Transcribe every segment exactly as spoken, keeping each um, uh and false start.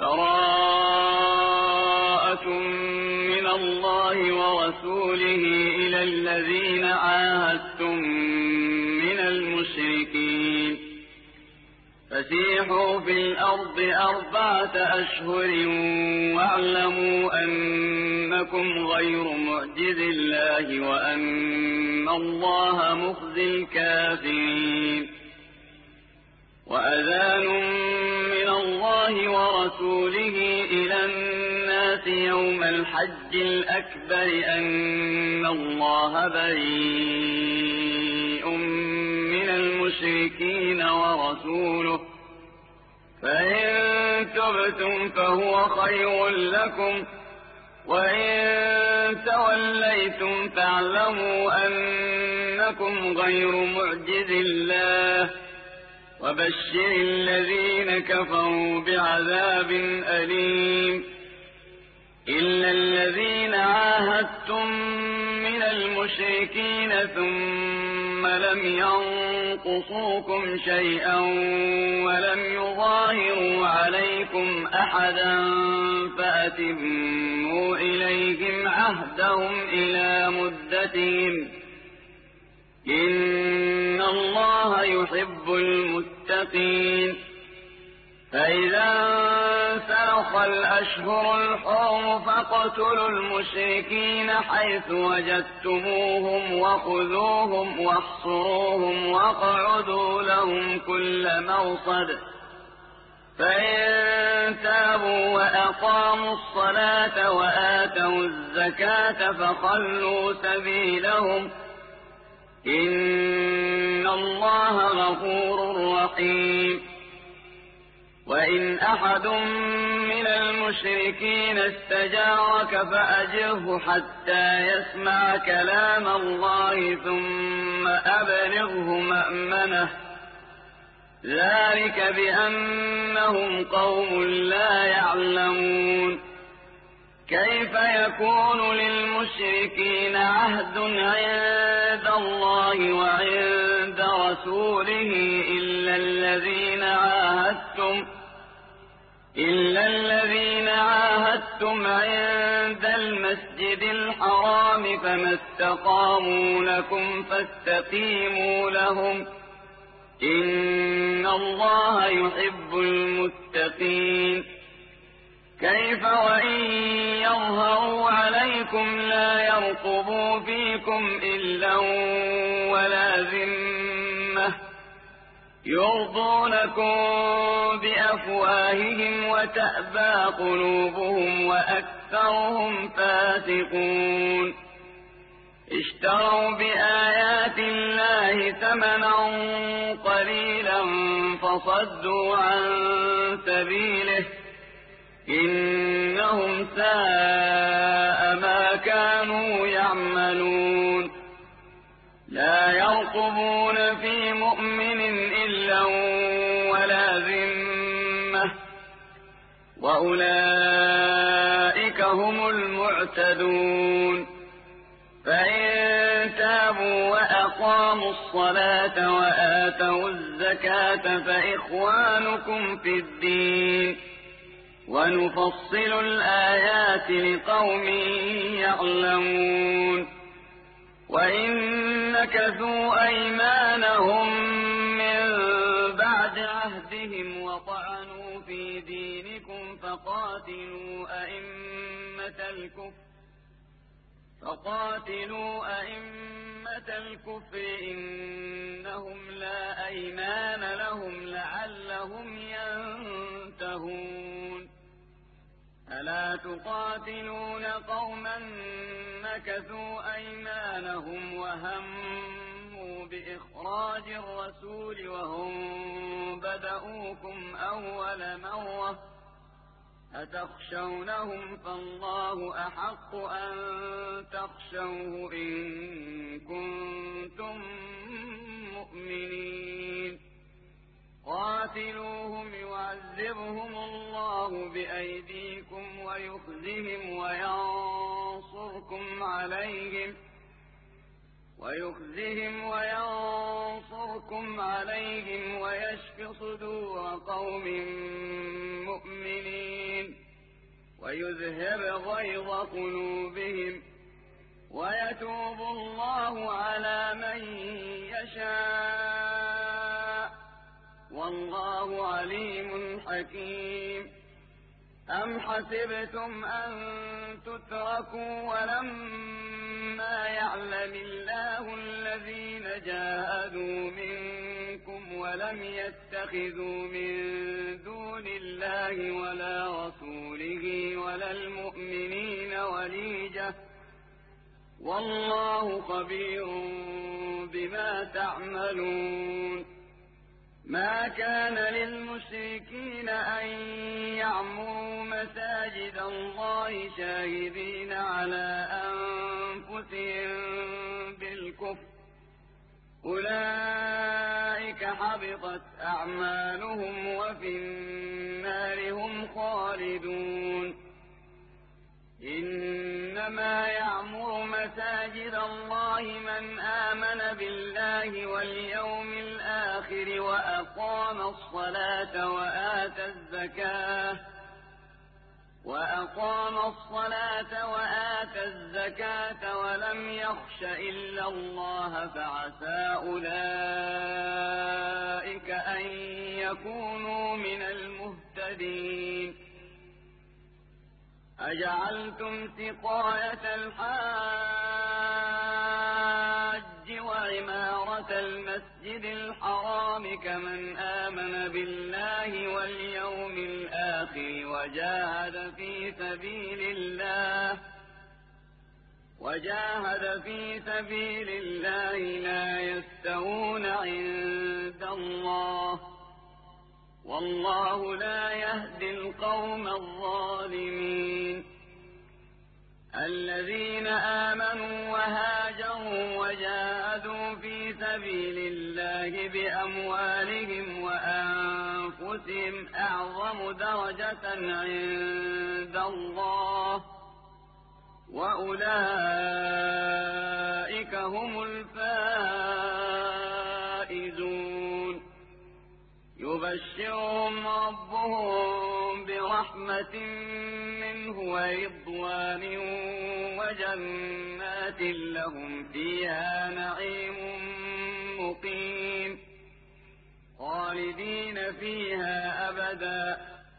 براءة من الله ورسوله إلى الذين عاهدتم من المشركين فسيحوا في الأرض أربعة أشهر واعلموا أنكم غير معجز الله وأن الله مخزي الكافرين. وأذان من الله ورسوله إلى الناس يوم الحج الأكبر أن الله بريء من المشركين ورسوله فإن تبتم فهو خير لكم وإن توليتم فاعلموا أنكم غير معجز الله وبشر الذين كفروا بعذاب أليم. إلا الذين عاهدتم من المشركين ثم لم ينقصوكم شيئا ولم يظاهروا عليكم أحدا فأتموا إليهم عهدهم إلى مدتهم إن الله يحب المتقين. فإذا انسلخ الأشهر الحرم فاقتلوا المشركين حيث وجدتموهم وخذوهم واحصروهم واقعدوا لهم كل مرصد فإن تابوا وأقاموا الصلاة وآتوا الزكاة فخلوا سبيلهم إن الله غفور رحيم. وإن أحد من المشركين استجارك فأجره حتى يسمع كلام الله ثم أبلغه مأمنه ذلك بأنهم قوم لا يعلمون. كيف يكون للمشركين عهد عند الله وعند رسوله إلا الذين عاهدتم إلا الذين عاهدتم عند المسجد الحرام فما استقاموا لكم فاستقيموا لهم إن الله يحب المتقين. كيف وإن يظهروا عليكم لا يرقبوا فيكم إلا ولا ذمة يرضونكم بأفواههم وتأبى قلوبهم وأكثرهم فاسقون. اشتروا بآيات الله ثمنا قليلا فصدوا عن سبيله إنهم ساء ما كانوا يعملون. لا يرقبون في مؤمن إلا ولا ذمة وأولئك هم المعتدون. فإن تابوا وأقاموا الصلاة وآتوا الزكاة فإخوانكم في الدين ونفصل الآيات لقوم يعلمون. وإن نكثوا أيمانهم من بعد عهدهم وطعنوا في دينكم فقاتلوا أئمة الكفر فقاتلوا أئمة الكفر إنهم لا أيمان لهم لعلهم ينتهون. ألا تقاتلون قوما نكثوا أيمانهم وهموا بإخراج الرسول وهم بدؤوكم أول مرة أتخشونهم فالله أحق أن تخشوه إن كنتم مؤمنين. قاتلوهم يعذبهم الله بأيديكم ويخزهم وينصركم عليهم ويخزهم وينصركم عليهم ويشف صدور قوم مؤمنين. ويذهب غيظ قلوبهم ويتوب الله على من يشاء والله عليم حكيم. أم حسبتم أن تتركوا ولما يعلم الله الذين جاهدوا منكم ولم يتخذوا من دون الله ولا رسوله ولا المؤمنين وليجة والله خبير بما تعملون. ما كان للمشركين أن يعمروا مساجد الله شاهدين على أنفسهم بالكفر أولئك حبطت أعمالهم وفي النار هم خالدون. إنما يعمر مساجد الله من آمن بالله واليوم الآخر وأقام الصلاة وآتى الزكاة وأقام الصلاة وآتى الزكاة ولم يخش إلا الله فعسى أولئك أن يكونوا من المهتدين. أجعلتم سقاية الحاج وعمارة المسجد الحرام كمن آمن بالله واليوم الآخر وجاهد في سبيل الله وجاهد في سبيل الله لا يستوون عند الله والله لا يهدي القوم الظالمين. الذين آمنوا وهاجروا وجاهدوا في سبيل الله بأموالهم وأنفسهم أعظم درجة عند الله وأولئك هم الفائزون. يبشرهم ربهم برحمة منه ورضوان وجنات لهم فيها نعيم مقيم خالدين فيها أبدا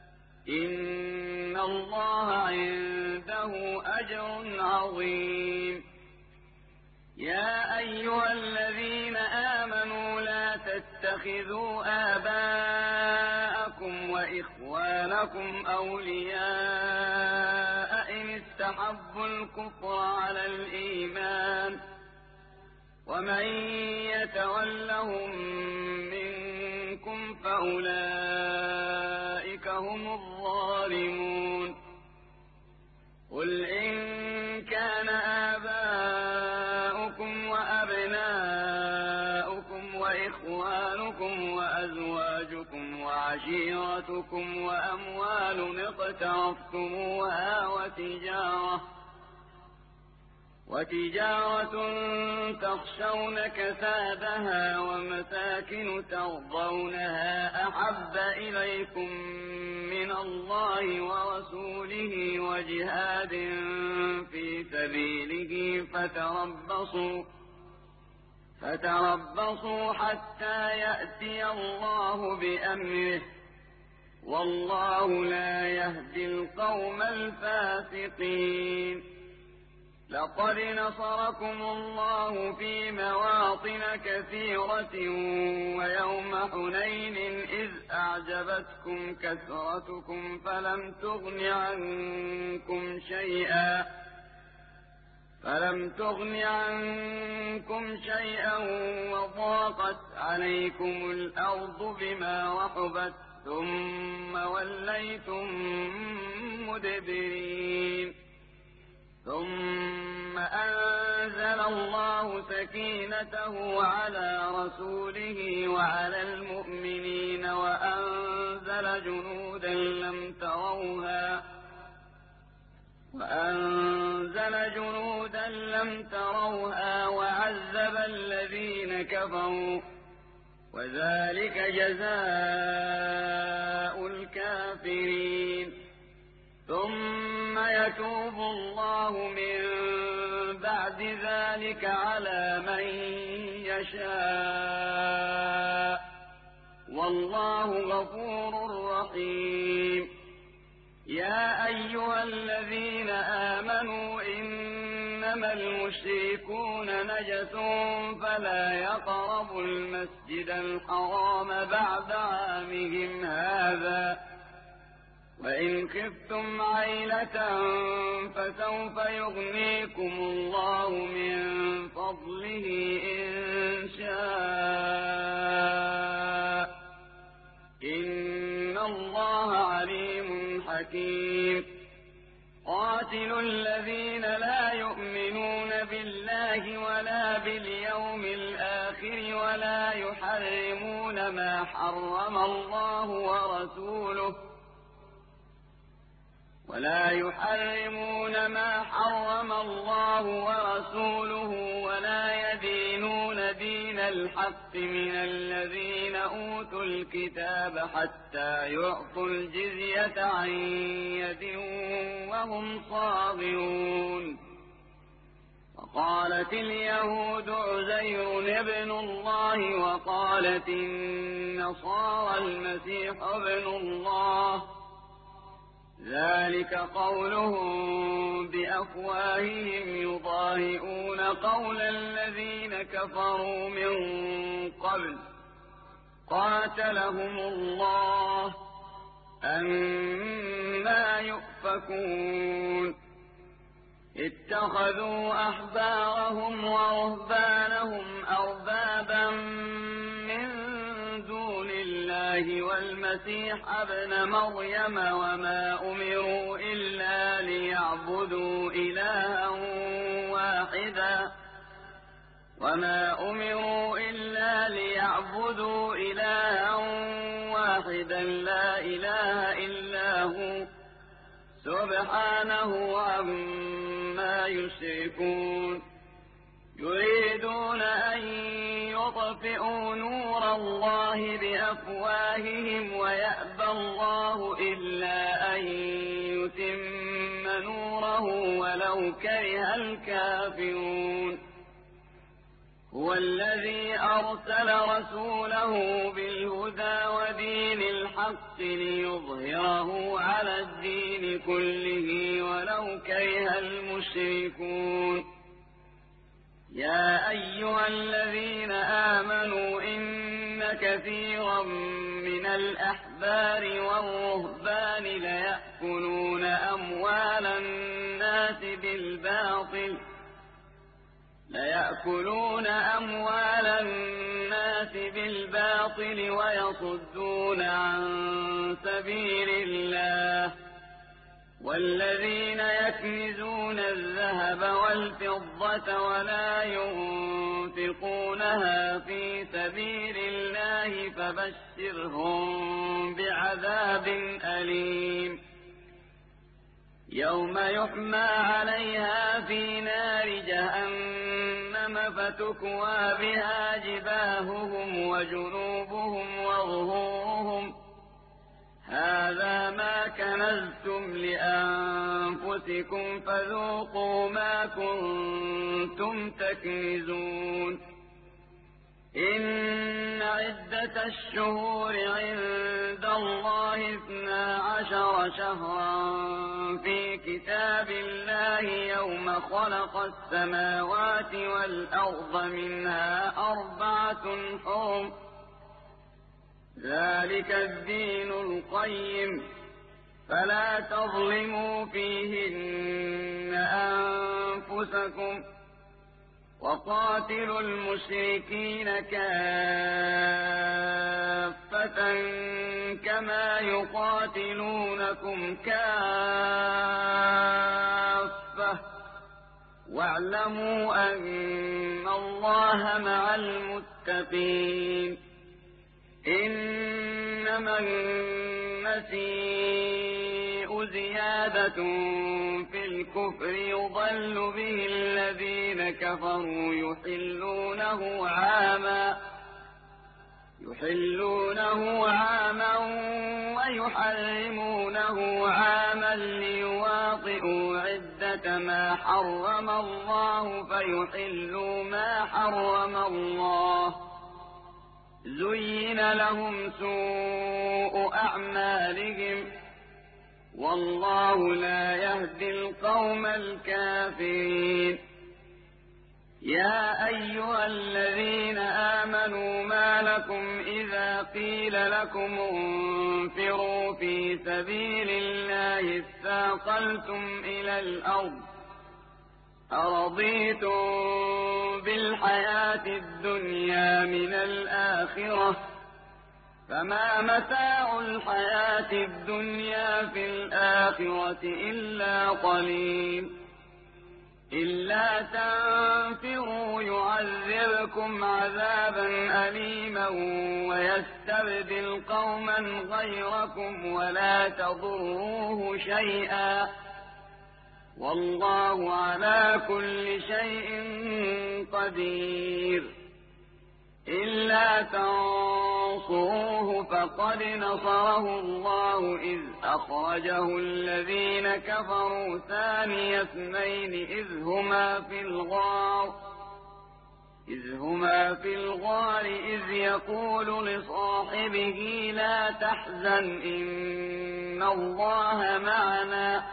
إن الله عنده أجر عظيم. يا أيها الذين آمنوا لا تتخذوا آباءكم وإخوانكم أولياء إن استحبوا الكفر على الإيمان ومن يتولهم منكم فأولئك هم الظالمون. قل إن كان آباؤكم وأبناؤكم وإخوانكم وأزواجكم وعشيرتكم وأموال اقترفتموها وتجارة وتجارة تخشون كسادها ومساكن ترضونها أحب إليكم من الله ورسوله وجهاد في سبيله فتربصوا فتربصوا حتى يأتي الله بأمره والله لا يهدي القوم الفاسقين. لقد نصركم الله في مواطن كثيرة ويوم حنين إذ أعجبتكم كثرتكم فلم تغن عنكم شيئا فلم تغن عنكم شيئا وضاقت عليكم الأرض بما رحبت ثم وليتم مدبرين. ثم أنزل الله سكينته على رسوله وعلى المؤمنين وأنزل جنودا لم تروها وأنزل جنودا لم تروها وعذب الذين كفروا وذلك جزاء الكافرين. ثم يتوب الله من بعد ذلك على من يشاء والله غفور رحيم. يا أيها الذين آمنوا إنما المشركون نجس فلا يقربوا المسجد الحرام بعد عامهم هذا وإن خفتم عيلة فسوف يغنيكم الله من فضله إن شاء إن الله عليم حكيم. قاتلوا الذين لا يؤمنون بالله ولا باليوم الآخر ولا يحرمون ما حرم الله ورسوله ولا يحرمون ما حرم الله ورسوله ولا يدينون دين الحق من الذين أوتوا الكتاب حتى يعطوا الجزية عن يد وهم صاغرون. وقالت اليهود عزير ابن الله وقالت النصارى المسيح ابن الله ذلك قولهم بأفواههم يضاهئون قول الذين كفروا من قبل قاتلهم الله أنى يؤفكون. اتخذوا أحبارهم ورهبانهم أربابا من دون الله والمسيح ابن مريم وما أمروا إلا ليعبدوا إلها واحدا وما أمروا إلا ليعبدوا إلها واحدا لا إله إلا هو سبحانه عما يشركون. يريدون أن يطفئوا نور الله بأفواههم ويأبى الله إلا أن يتم نوره ولو كره الكافرون. هو الذي أرسل رسوله بالهدى ودين الحق ليظهره على الدين كله ولو كره المشركون. يا أيها الذين آمنوا إن كثيرا من الأحبار والرهبان ليأكلون أموال الناس بالباطل ليأكلون أموال الناس بالباطل ويصدون عن سبيل الله والذين يكنزون الذهب والفضة ولا ينفقونها في سبيل الله فبشرهم بعذاب أليم. يوم يحمى عليها في نار جهنم فتكوى بها جباههم وجنوبهم وظهورهم هذا ما كنزتم لأنفسكم فذوقوا ما كنتم تكنزون. إن عدة الشهور عند الله اثنا عشر شهرا في كتاب الله يوم خلق السماوات والأرض منها أربعة حرم ذلك الدين القيم فلا تظلموا فيهن أنفسكم وقاتلوا المشركين كافة كما يقاتلونكم كافة واعلموا أن الله مع المتقين. إنما النسيء زيادة في الكفر يضل به الذين كفروا يحلونه عاما يحلونه عاما ويحرمونه عاما ليواطئوا يطالئوا عدة ما حرم الله فيحلوا ما حرم الله. زين لهم سوء أعمالهم والله لا يهدي القوم الكافرين. يا أيها الذين آمنوا ما لكم إذا قيل لكم انفروا في سبيل الله اثاقلتم إلى الأرض أرضيتم بالحياة الدنيا من الآخرة فما متاع الحياة الدنيا في الآخرة إلا قليل. إلا تنفروا يعذبكم عذابا أليما ويستبدل قوما غيركم ولا تضروه شيئا والله على كل شيء قدير. إلا تنصروه فقد نصره الله إذ أخرجه الذين كفروا ثاني اثنين إذ هما في الغار إذ هما في الغار إذ يقول لصاحبه لا تحزن إن الله معنا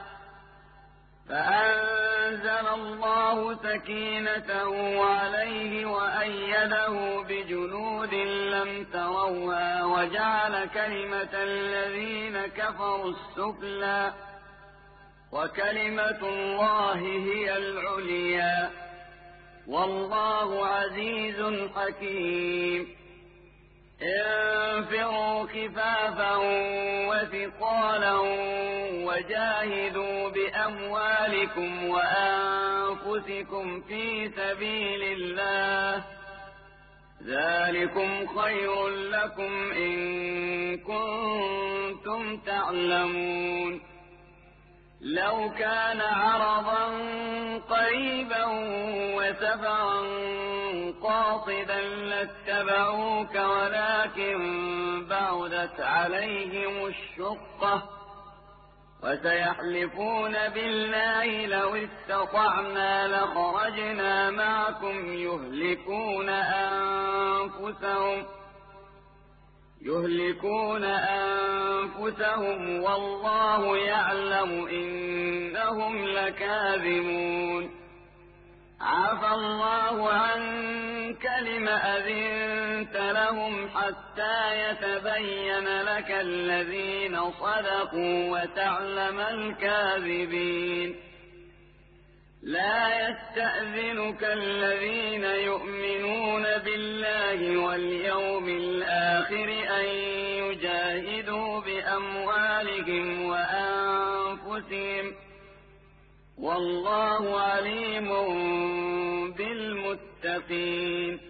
فأنزل الله سكينته عليه وأيده بجنود لم تروها وجعل كلمة الذين كفروا السفلى وكلمة الله هي العليا والله عزيز حكيم. انفروا خفافا وثقالا وجاهدوا بأموالكم وأنفسكم في سبيل الله ذلكم خير لكم إن كنتم تعلمون. لو كان عرضا قريبا وسفرا قاصدا لاتبعوك ولكن بعدت عليهم الشقة وسيحلفون بالله لو استطعنا لخرجنا معكم يهلكون أنفسهم يهلكون أنفسهم والله يعلم إنهم لكاذبون. عفى الله عنك لم أذنت لهم حتى يتبين لك الذين صدقوا وتعلم الكاذبين. لا يستأذنك الذين يؤمنون بالله واليوم الآخر أن يجاهدوا بأموالهم وأنفسهم والله عليم بالمتقين.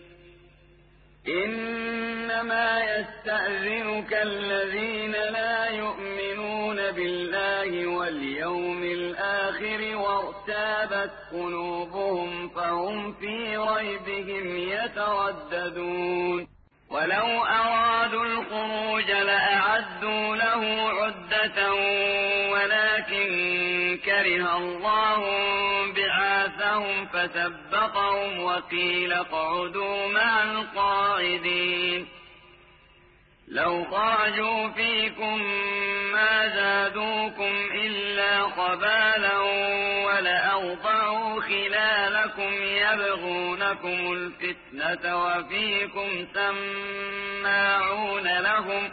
إنما يستأذنك الذين لا يؤمنون بالله واليوم الآخر وارتابت قلوبهم فهم في ريبهم يترددون. ولو أرادوا الخروج لأعدوا له عدة ولكن كره الله بعاثهم فثبطهم وقيل اقعدوا مع القاعدين. لو خرجوا فيكم ما زادوكم إلا خبالا ولأوضعوا خلالكم يبغونكم الفتنة وفيكم سماعون لهم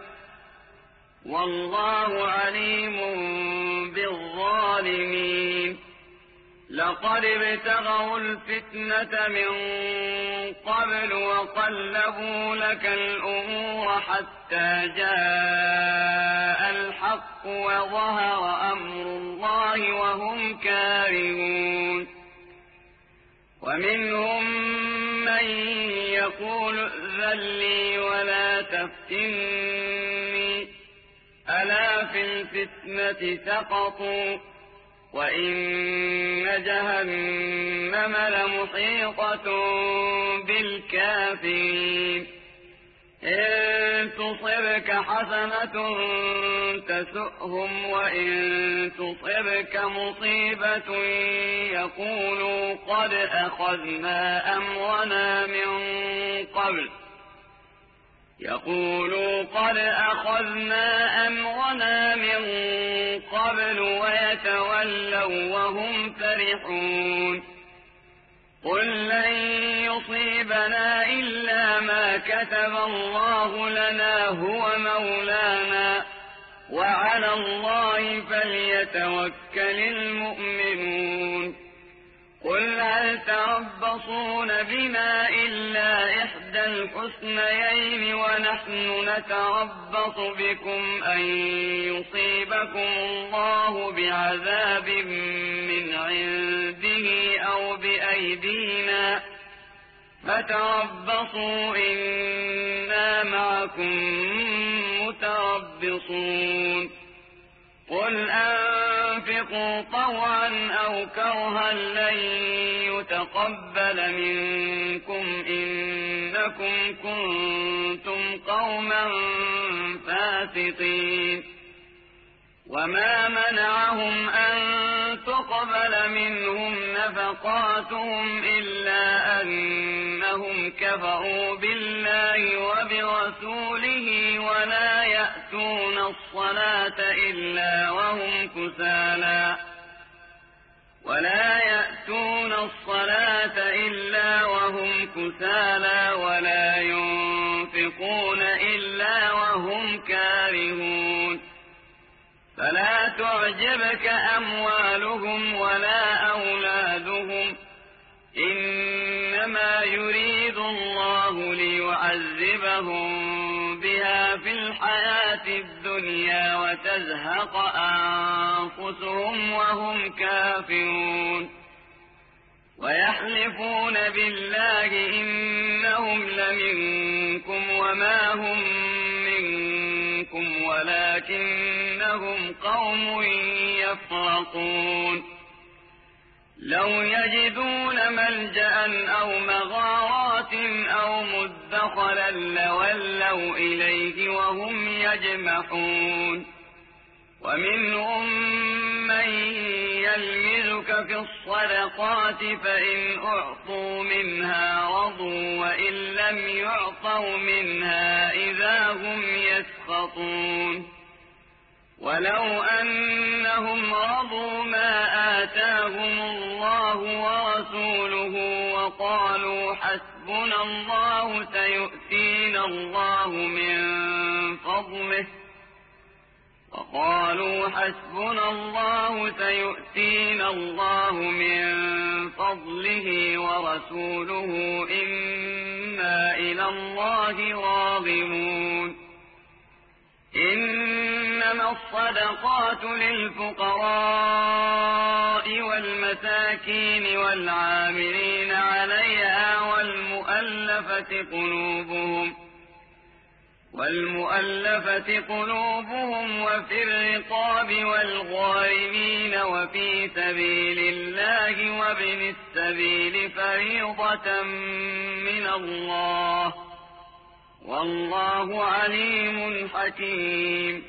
والله عليم بالظالمين. لقد ابتغوا الفتنة من قبل وقلبوا لك الأمور حتى جاء الحق وظهر أمر الله وهم كارهون. ومنهم من يقول ائذن لي ولا تفتني ألا في الفتنة سقطوا وإن جهنم لمحيطة بالكافرين. إن تصبك حسنة تسؤهم تسؤهم وإن تصبك مصيبة يقولوا قد أخذنا أمرنا من قبل يقولوا قد أخذنا أمرنا من قبل ويتولوا وهم فرحون قل لن يصيبنا إلا ما كتب الله لنا هو مولانا وعلى الله فليتوكل المؤمنون قل هل تربصون بنا إلا إحدى الحسنيين ونحن نتربص بكم أن يصيبكم الله بعذاب من عنده أو بأيدينا فتربصوا إنا معكم متربصون قل أنفقوا طوعا أو كرها لن يتقبل منكم إنكم كنتم قوما فاسقين وما منعهم أن تقبل منهم نفقاتهم إلا أنهم كفروا بالله وبرسوله ولا يأتون الصلاة إلا وهم كسالى ولا يأتون الصلاة إلا وهم كسالى ولا ينفقون إلا وهم كارهون فلا تعجبك أموالهم ولا أولادهم إنما يريد الله ليعذبهم بها في الحياة الدنيا وتزهق أنفسهم وهم كافرون ويحلفون بالله إنهم لمنكم وما هم منكم ولكنهم قوم يفرقون لو يجدون ملجأ أو مغارات أو مدخلا لولوا إليه وهم يجمحون ومنهم من يلمزك في الصدقات فإن أعطوا منها رضوا وإن لم يعطوا منها إذا هم يسخطون ولو أنهم رضوا ما آتاهم الله ورسوله وقالوا حسبنا الله سيؤتينا الله من فضله وقالوا حسبنا الله سيؤتينا الله من فضله ورسوله إنا إلى الله راغبون إنما الصدقات للفقراء والمساكين والعاملين عليها والمؤلفة قلوبهم والمؤلفة قلوبهم وفي الرقاب والغارمين وفي سبيل الله وابن السبيل فريضة من الله والله عليم حكيم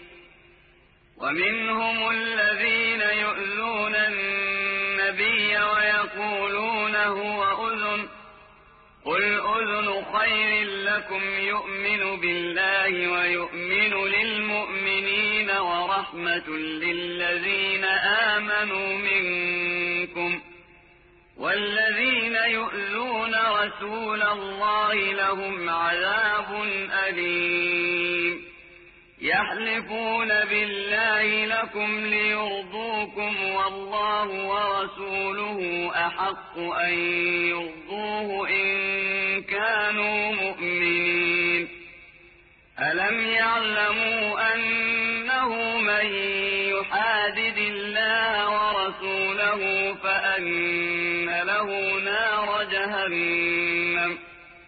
ومنهم الذين يؤذون النبي ويقولون هو أذن قل أذن خير لكم يؤمن بالله ويؤمن للمؤمنين ورحمة للذين آمنوا منكم والذين يؤذون رسول الله لهم عذاب أليم يحلفون بالله لكم ليرضوكم والله ورسوله أحق أن يرضوه إن كانوا مؤمنين ألم يعلموا أنه من يحادد الله ورسوله فأن له نار جهنم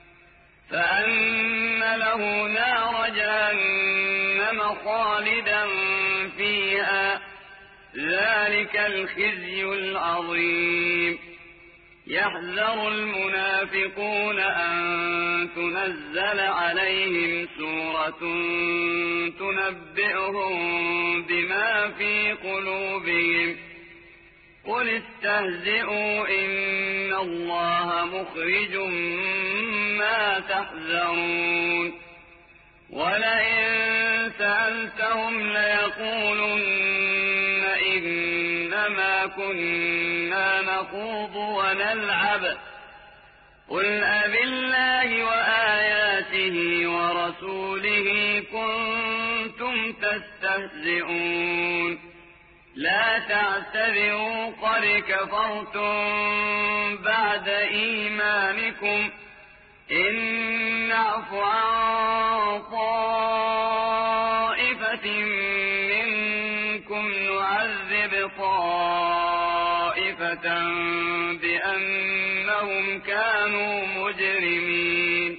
فأن له نار جهنم خالدا فيها ذلك الخزي العظيم يحذر المنافقون أن تنزل عليهم سورة تنبئهم بما في قلوبهم قل استهزئوا إن الله مخرج ما تحذرون ولئن سألتهم ليقولن إنما كنا نخوض ونلعب قل أبالله وآياته ورسوله كنتم تستهزئون لا تعتذروا قد كفرتم بعد إيمانكم إن نعف عن طائفة منكم نعذب طائفة بأنهم كانوا مجرمين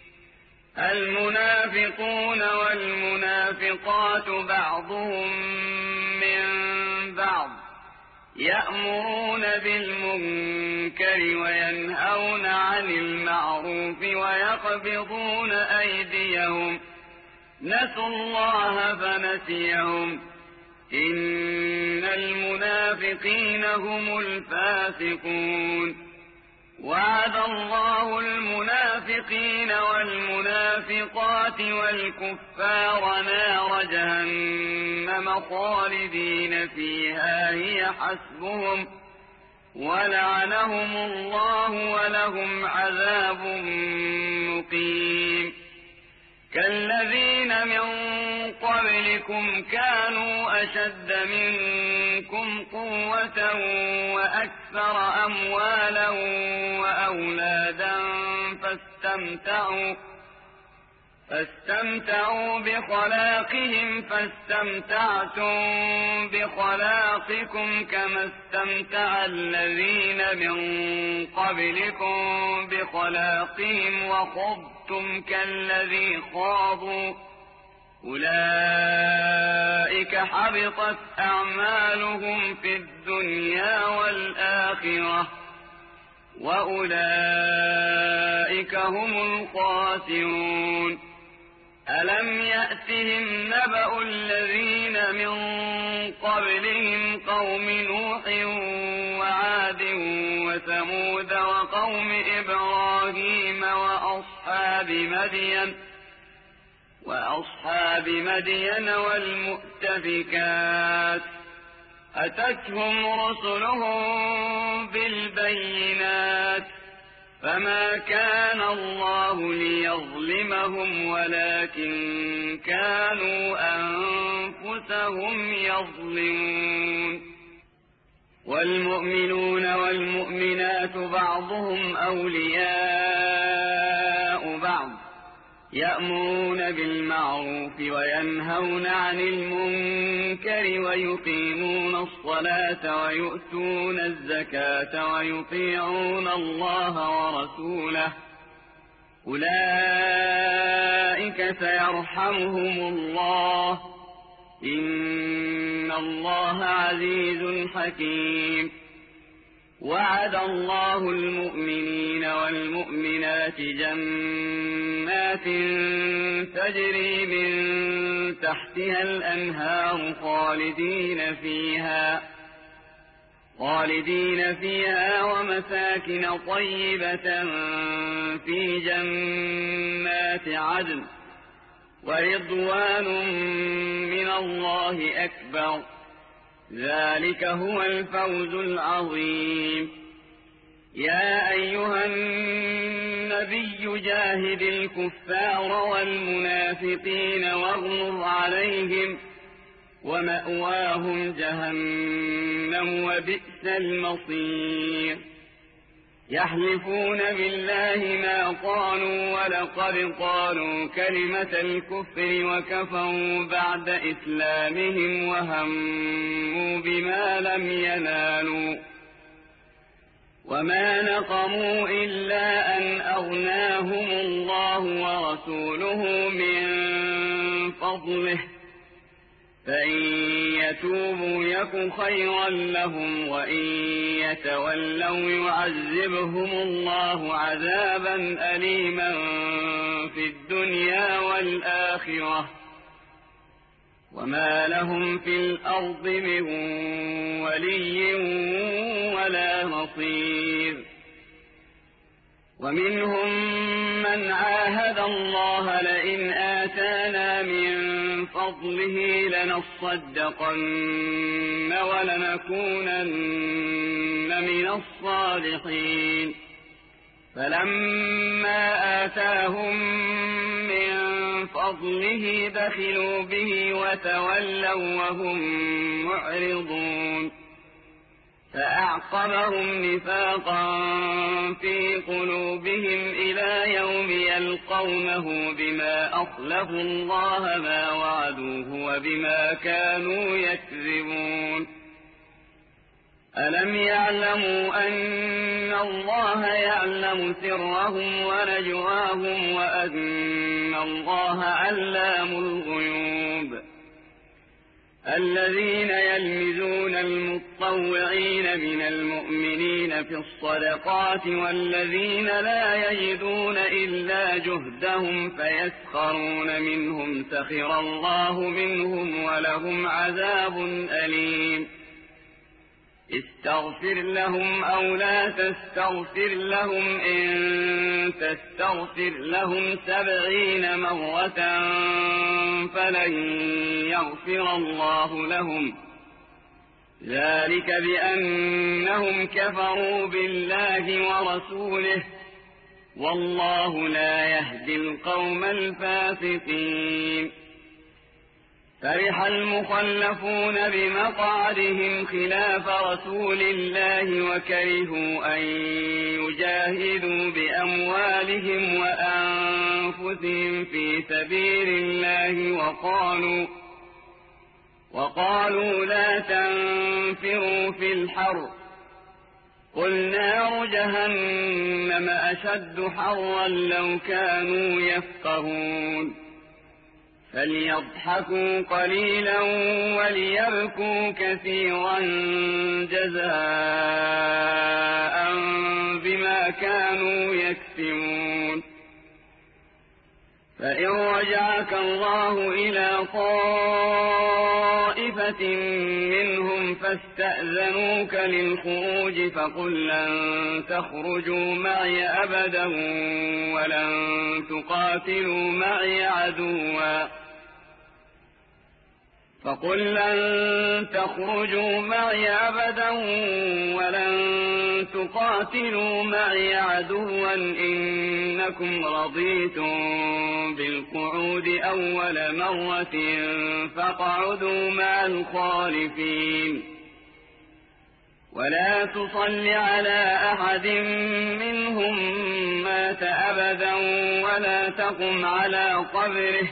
المنافقون والمنافقات بعضهم من بعض يأمرون بالمنكر وينهون عن المعروف ويقبضون أيديهم نسوا الله فنسيهم إن المنافقين هم الفاسقون وعد الله المنافقين والمنافقات والكفار نار جهنم خالدين فيها هي حسبهم ولعنهم الله ولهم عذاب مقيم كالذين من قبلكم كانوا أشد منكم قوة وأكثر أموالا وأولادا فاستمتعوا فاستمتعوا بخلاقهم فاستمتعتم بخلاقكم كما استمتع الذين من قبلكم بخلاقهم وخضتم كالذي خاضوا أولئك حبطت أعمالهم في الدنيا والآخرة وأولئك هم الخاسرون ألم يأتهم نبأ الذين من قبلهم قوم نوح وعاد وثمود وقوم إبراهيم وأصحاب مدين وأصحاب مدين والمؤتفكات أتتهم رسلهم بالبينات فما كان الله ليظلمهم ولكن كانوا أنفسهم يظلمون والمؤمنون والمؤمنات بعضهم أولياء بعض يأمرون بالمعروف وينهون عن المنكر ويقيمون الصلاة ويؤتون الزكاة ويطيعون الله ورسوله أولئك سيرحمهم الله إن الله عزيز حكيم وعد الله المؤمنين والمؤمنات جنات تجري من تحتها الأنهار خالدين فيها خالدين فيها ومساكن طيبة في جنات عدن ورضوان من الله أكبر ذلك هو الفوز العظيم يا أيها النبي جاهد الكفار والمنافقين واغلظ عليهم ومأواهم جهنم وبئس المصير يحلفون بالله ما قالوا ولقد قالوا كلمة الكفر وكفروا بعد إسلامهم وهموا بما لم ينالوا وما نقموا إلا أن أغناهم الله ورسوله من فضله فإن يتوبوا يك خيرا لهم وإن يتولوا يعذبهم الله عذابا أليما في الدنيا والآخرة وما لهم في الأرض من ولي ولا نصير. ومنهم من عاهد الله لئن آتانا من فضله لنصدقن ولنكونن من الصالحين فلما آتاهم من فضله بخلوا به وتولوا وهم معرضون فأعقبهم نفاقا في قلوبهم إلى يوم يلقونه بما أخلفوا الله ما وعدوه وبما كانوا يكذبون. ألم يعلموا أن الله يعلم سرهم ونجواهم وأن الله علام الغيوب. الذين يلمزون المطوعين من المؤمنين في الصدقات والذين لا يجدون إلا جهدهم فيسخرون منهم سخر الله منهم ولهم عذاب أليم. استغفر لهم أو لا تستغفر لهم إن تستغفر لهم سبعين مرة فلن يغفر الله لهم ذلك بأنهم كفروا بالله ورسوله والله لا يهدي القوم الفاسقين. فرح المخلفون بمقعدهم خلاف رسول الله وكرهوا أن يجاهدوا بأموالهم وأنفسهم في سبيل الله وقالوا وقالوا لا تنفروا في الحر قل نار جهنم أشد حرا لو كانوا يفقهون. فليضحكوا قليلا وليبكوا كثيرا جزاء بما كانوا يكسبون. فإن رجعك الله إلى طائفة منهم فاستأذنوك للخروج فقل لن تخرجوا معي أبدا ولن تقاتلوا معي عدوا فقل لن تخرجوا معي أبدا ولن تقاتلوا معي عدوا إنكم رضيتم بالقعود أول مرة فاقعدوا مع الخالفين. ولا تصل على أحد منهم مات أبدا ولا تقم على قبره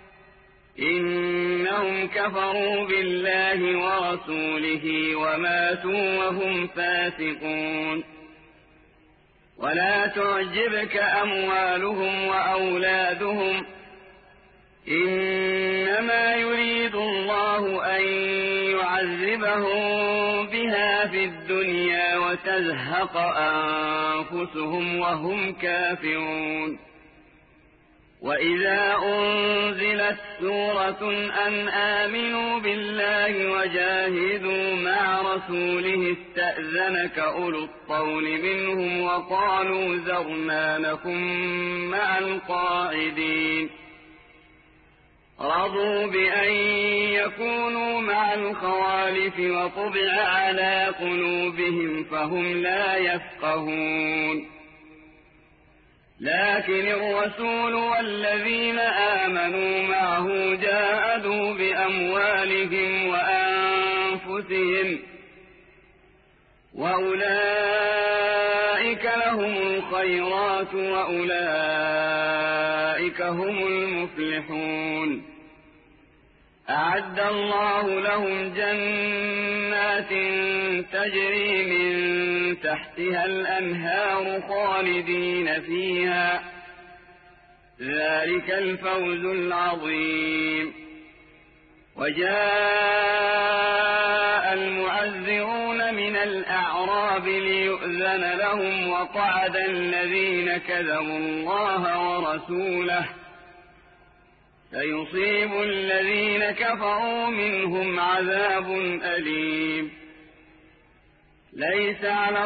إنهم كفروا بالله ورسوله وماتوا وهم فاسقون. ولا تعجبك أموالهم وأولادهم إنما يريد الله أن يعذبهم بها في الدنيا وتزهق أنفسهم وهم كافرون. وإذا أنزلت سورة أن آمنوا بالله وجاهدوا مع رسوله استأذنك أولو الطول منهم وقالوا ذرنا لكم مع القاعدين. رضوا بأن يكونوا مع الخوالف وطبع على قلوبهم فهم لا يفقهون. لكن الرسول والذين آمنوا معه جاهدوا بأموالهم وأنفسهم وأولئك لهم الخيرات وأولئك هم المفلحون. أعد الله لهم جنات تجري من تحتها الأنهار خالدين فيها ذلك الفوز العظيم. وجاء المعذرون من الأعراب ليؤذن لهم وقعد الذين كذبوا الله ورسوله سيصيب الذين كفروا منهم عذاب أليم ليس على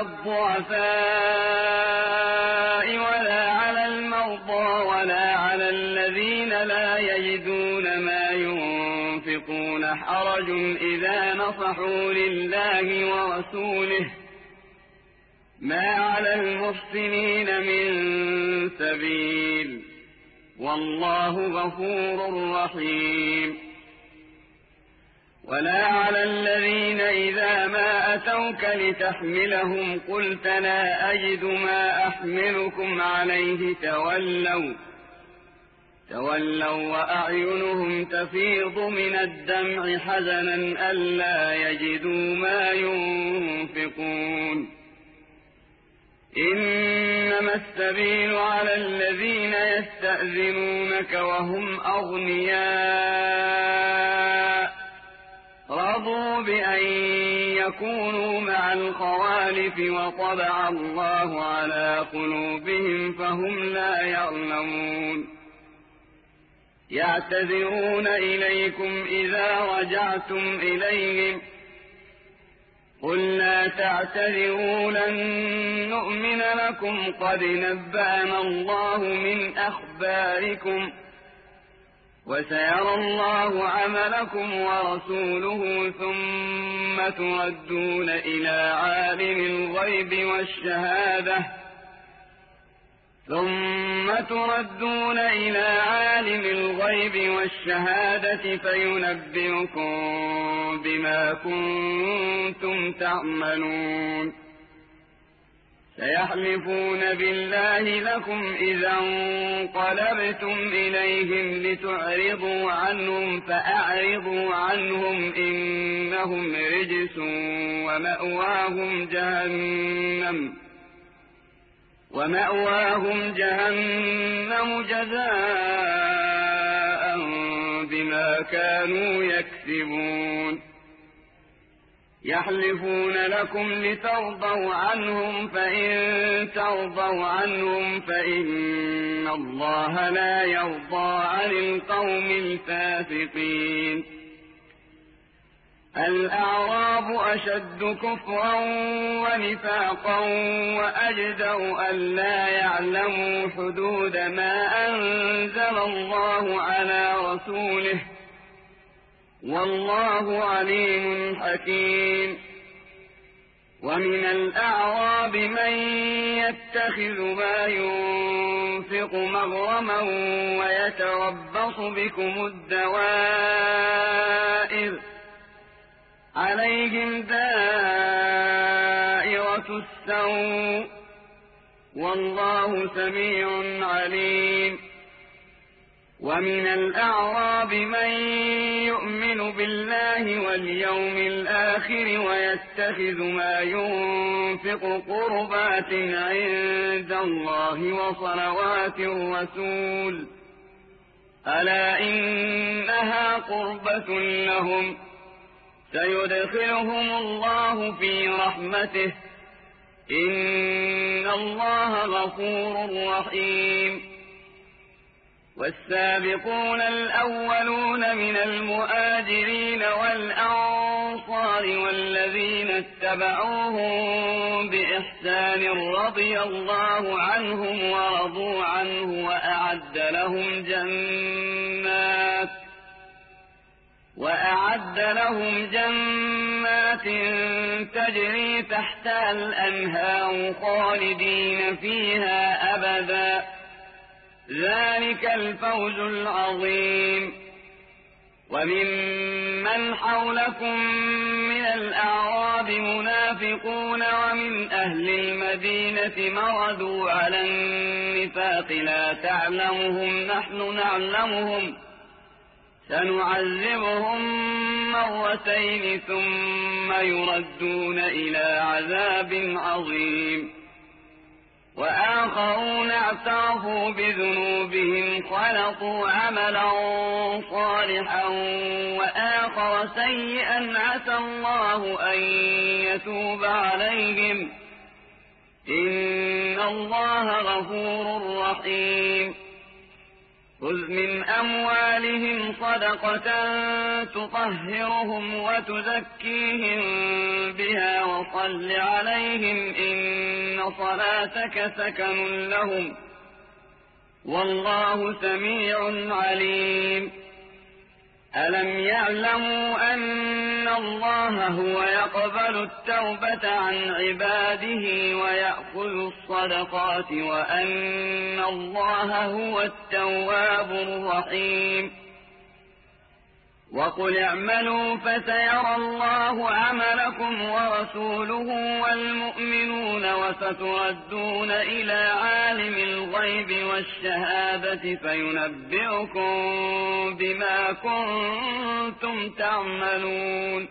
الضعفاء ولا على المرضى ولا على الذين لا يجدون ما ينفقون حرج إذا نصحوا لله ورسوله ما على المحسنين من سبيل والله غفور رحيم ولا على الذين إذا ما أتوك لتحملهم قلت لا أجد ما أحملكم عليه تولوا تولوا وأعينهم تفيض من الدمع حزنا ألا يجدوا ما ينفقون إنما السبيل على الذين يستأذنونك وهم أغنياء رضوا بأن يكونوا مع الخوالف وطبع الله على قلوبهم فهم لا يعلمون يعتذرون إليكم إذا رجعتم إليهم قل لا تعتذروا لن نؤمن لكم قد نبأنا الله من أخباركم وسيرى الله عملكم ورسوله ثم تردون إلى عالم الغيب والشهادة ثم تردون إلى عالم الغيب والشهادة فينبئكم بما كنتم تعملون سيحلفون بالله لكم إذا انقلبتم إليهم لتعرضوا عنهم فأعرضوا عنهم إنهم رجس ومأواهم جهنم ومأواهم جهنم جزاء بما كانوا يكسبون يحلفون لكم لترضوا عنهم فإن ترضوا عنهم فإن الله لا يرضى عن القوم الفاسقين الأعراب أشد كفرا ونفاقا وأجدر أن لا يعلموا حدود ما أنزل الله على رسوله والله عليم حكيم ومن الأعراب من يتخذ ما ينفق مغرما ويتربص بكم الدوائر عليهم دائرة السوء والله سميع عليم ومن الأعراب من يؤمن بالله واليوم الآخر ويتخذ ما ينفق قربات عند الله وصلوات الرسول ألا إنها قربة لهم سيدخلهم الله في رحمته إن الله غفور رحيم والسابقون الأولون من المهاجرين والأنصار والذين اتبعوهم بإحسان رضي الله عنهم ورضوا عنه وأعد لهم جنات وأعد لهم جنات تجري تحتها الأنهار خالدين فيها أبدا ذلك الفوز العظيم وممن حولكم من الأعراب منافقون ومن أهل المدينة مردوا على النفاق لا تعلمهم نحن نعلمهم سنعذبهم مرتين ثم يردون إلى عذاب عظيم وآخرون اعترفوا بذنوبهم خلطوا عملا صالحا وآخر سيئا عسى الله أن يتوب عليهم إن الله غفور رحيم خذ من أموالهم صدقة تطهرهم وتزكيهم بها وصل عليهم إن صلاتك سكن لهم والله سميع عليم ألم يعلموا أن الله هو يقبل التوبة عن عباده ويأخذ الصدقات وأن الله هو التواب الرحيم وقل اعملوا فسيرى الله عملكم ورسوله والمؤمنون وستردون إلى عالم الغيب والشهادة فينبئكم بما كنتم تعملون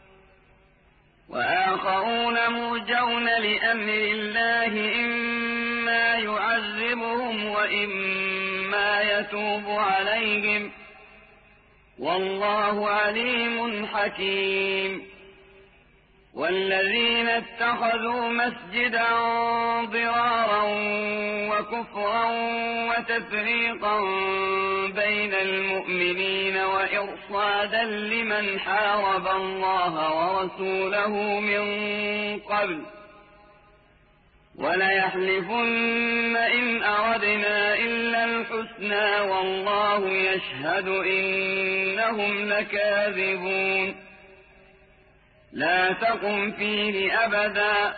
وآخرون مرجون لأمر الله إما يعذبهم وإما يتوب عليهم والله عليم حكيم والذين اتخذوا مسجدا ضرارا وكفرا وتفريقا بين المؤمنين وإرصادا لمن حارب الله ورسوله من قبل وليحلفن إن أردنا إلا الحسنى والله يشهد إنهم لكاذبون لا تقم فيه أبدا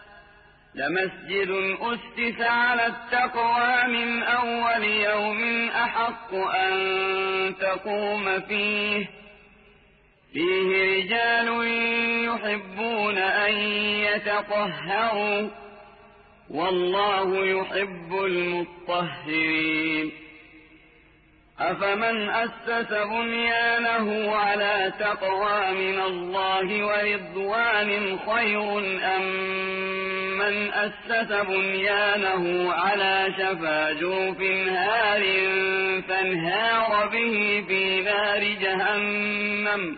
لمسجد أسس على التقوى من أول يوم أحق أن تقوم فيه فيه رجال يحبون أن يتطهروا والله يحب المطهرين أفمن أسس بنيانه على تقوى من الله ورضوان خير أم من أسس بنيانه على شفا جرف هار فانهار به في نار جهنم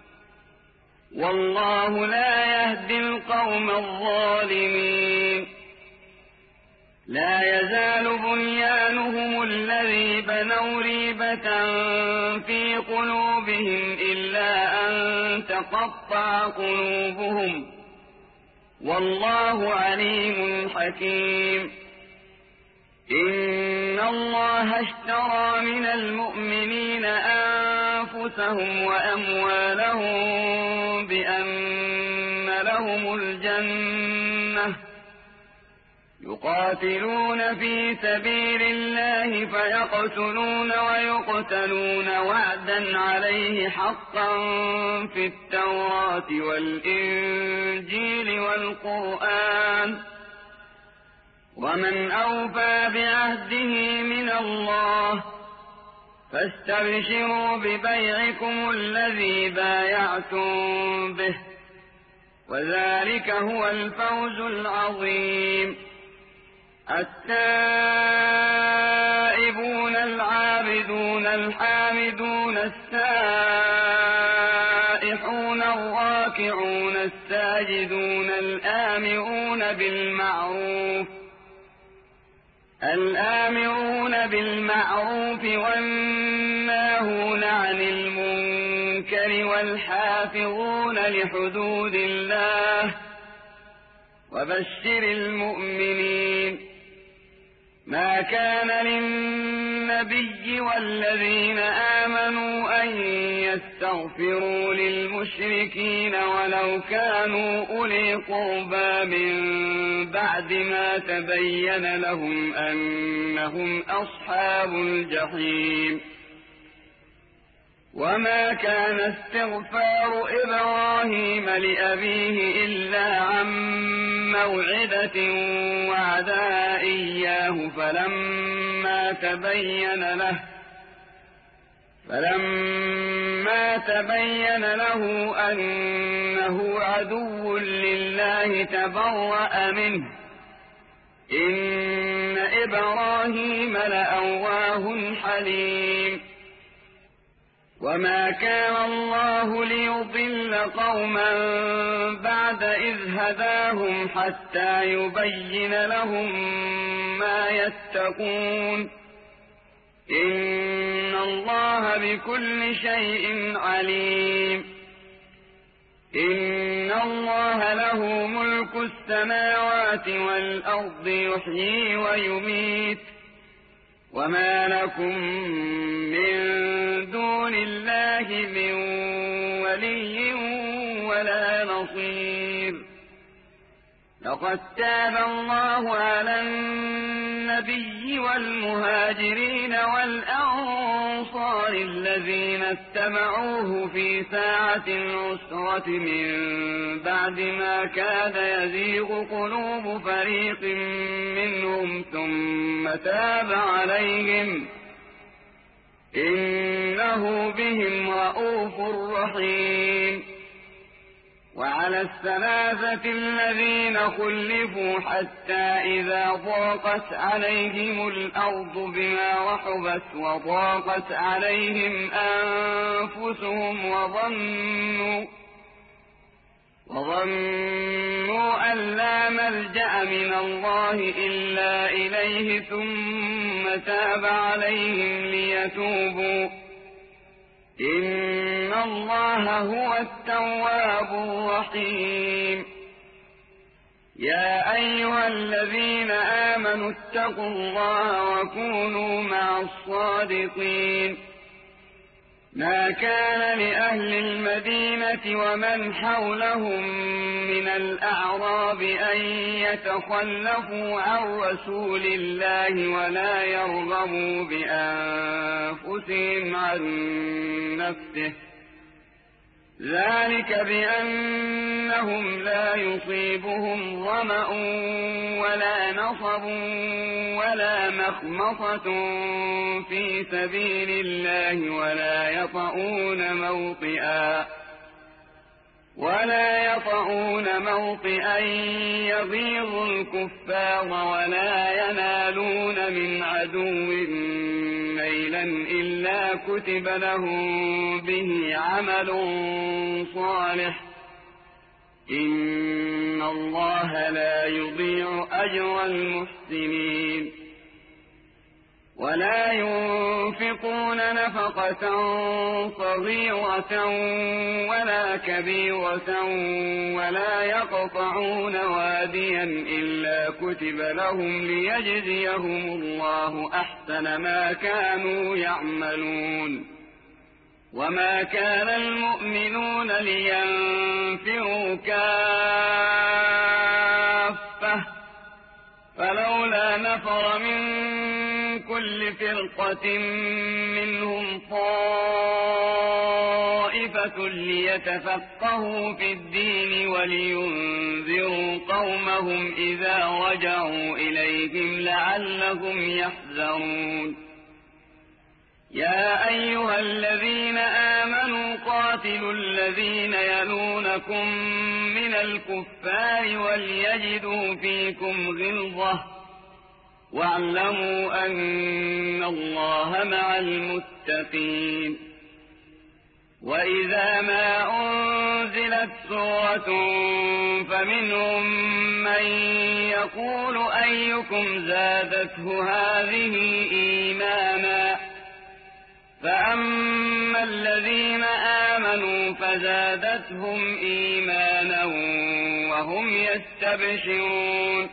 والله لا يهدي القوم الظالمين لا يزال بنيانهم الذي بنوا ريبة في قلوبهم إلا أن تقطع قلوبهم والله عليم حكيم إن الله اشترى من المؤمنين أنفسهم وأموالهم بأن لهم الجنة يقاتلون في سبيل الله فيقتلون ويقتلون وعدا عليه حقا في التوراة والإنجيل والقرآن ومن أوفى بعهده من الله فاستبشروا ببيعكم الذي بايعتم به وذلك هو الفوز العظيم التائبون العابدون الحامدون السائحون الراكعون الساجدون الآمرون بالمعروف الآمرون بالمعروف والناهون عن المنكر والحافظون لحدود الله وبشر المؤمنين ما كان للنبي والذين آمنوا أن يستغفروا للمشركين ولو كانوا أولي قربى من بعد ما تبين لهم أنهم أصحاب الجحيم وما كان استغفار إبراهيم لأبيه إلا عن موعدة وعدها إياه فلما تبين له فلما تبين له أنه عدو لله تبرأ منه إن إبراهيم لأواه حليم وما كان الله ليضل قوما بعد إذ هداهم حتى يبين لهم ما يتقون إن الله بكل شيء عليم إن الله له ملك السماوات والأرض يحيي ويميت وما لكم من دون الله من ولي ولا نصير لقد تاب الله على النبي والمهاجرين والأنصار الذين اتبعوه في ساعة العسرة من بعد ما كاد يزيغ قلوب فريق منهم ثم تاب عليهم إنه بهم رءوف رحيم وعلى الثلاثة الذين خلفوا حتى إذا ضاقت عليهم الأرض بما رحبت وضاقت عليهم أنفسهم وظنوا وظنوا أن لا ملجأ من الله إلا إليه ثم تاب عليهم ليتوبوا إن الله هو التواب الرحيم يا أيها الذين آمنوا اتقوا الله وكونوا مع الصادقين ما كان لأهل المدينة ومن حولهم من الأعراب أن يتخلفوا عن رسول الله ولا يرغبوا بأنفسهم عن نفسه ذلك بأنهم لا يصيبهم ظمأ ولا نصب ولا مخمصة في سبيل الله ولا يطؤون موطئا ولا يطؤون موطئا يغيظ الكفار ولا ينالون من عدو نيلا إلا كتب لهم به عمل صالح إن الله لا يضيع أجر المحسنين ولا ينفقون نفقة صغيرة ولا كبيرة ولا يقطعون واديا إلا كتب لهم ليجزيهم الله أحسن ما كانوا يعملون وما كان المؤمنون لينفروا كافة فلولا نفر من كل فرقة منهم طائفة ليتفقهوا في الدين ولينذروا قومهم إذا رجعوا إليهم لعلهم يحذرون يا أيها الذين آمنوا قاتلوا الذين يلونكم من الكفار وليجدوا فيكم غلظة واعلموا أن الله مع المتقين وإذا ما أنزلت سورة فمنهم من يقول أيكم زادته هذه إيمانا فأما الذين آمنوا فزادتهم إيمانا وهم يستبشرون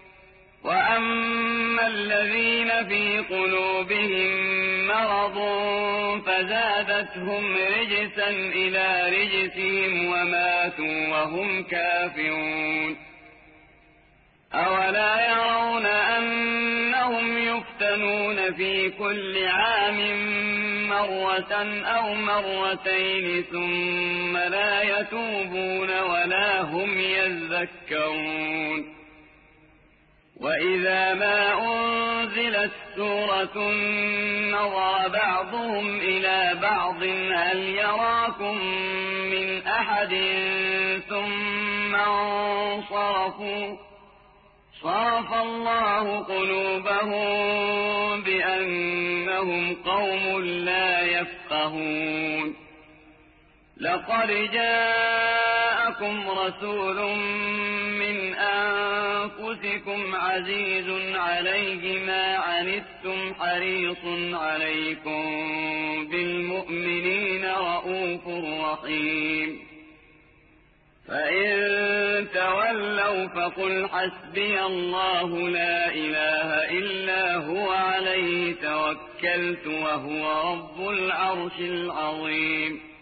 وأما الذين في قلوبهم مرض فزادتهم رجسا إلى رجسهم وماتوا وهم كافرون أولا يرون أنهم يفتنون في كل عام مرة أو مرتين ثم لا يتوبون ولا هم يذكرون وإذا ما أنزلت سورة نظر بعضهم إلى بعض هل يراكم من أحد ثم انصرفوا صرف الله قلوبهم بأنهم قوم لا يفقهون لقد جاءكم رسول من أنفسكم عزيز عليه ما عنتم حريص عليكم بالمؤمنين رءوف رحيم فإن تولوا فقل حسبي الله لا إله إلا هو عليه توكلت وهو رب العرش العظيم